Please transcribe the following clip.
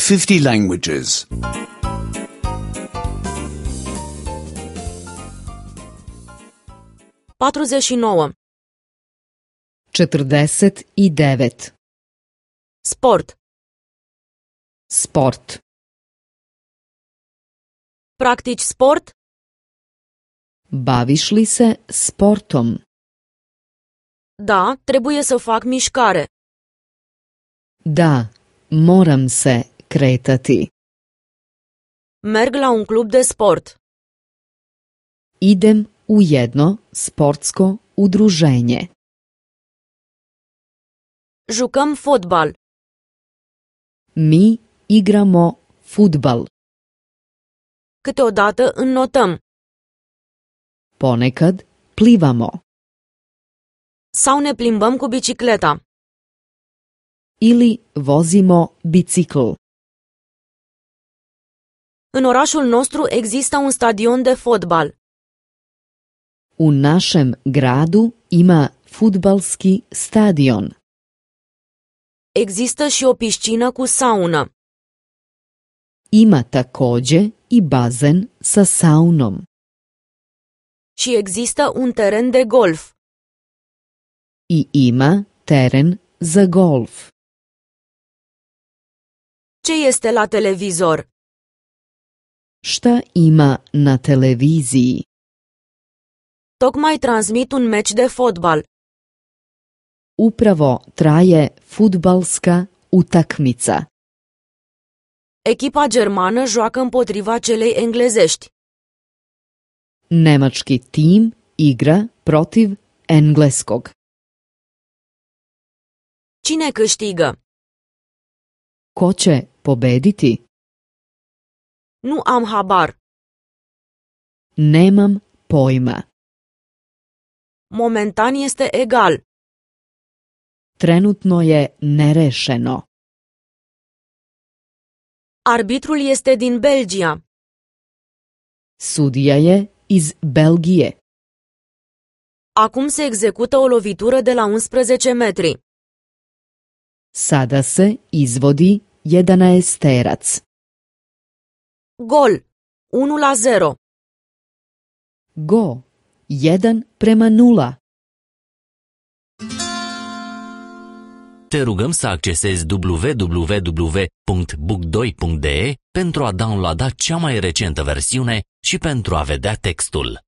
50 languages. 49. 49. Sport. Sport. Practici sport? Baviš li se sportom? Da, trebuie să fac mișcare. Da, moram se kretati. Merg la un club de sport. Idem u jedno sportsko udruženje. Jucăm fotbal. Mi igramo fudbal. Câteodată înnotăm. Ponekad plivamo. Sau ne plimbăm cu bicicleta. Ili vozimo bicikl. În orașul nostru există un stadion de fotbal. U našem gradu ima fudbalski stadion. Există și o piscină cu saună. Ima takođe i bazen sa saunom. Și există un teren de golf. I ima teren za golf. Ce este la televizor? Šta ima na televiziji? Tocmai transmit un meci de fotbal. Upravo traje fudbalska utakmica. Echipa germană joacă împotriva celei englezești. Nemački tim igra protiv engleskog. Cine câștigă? Ko će pobediti? Nu am habar. Nemam pojma. Momentan este egal. Trenutno je nerešeno. Arbitrul este din Belgia. Sudija je iz Belgije. Acum se execută o lovitură de la 11 metri. Sada se izvodi 11-terac. Gol. 1-0. Go. 1-0. Te rugăm să accesezi www.book2.de pentru a downloada cea mai recentă versiune și pentru a vedea textul.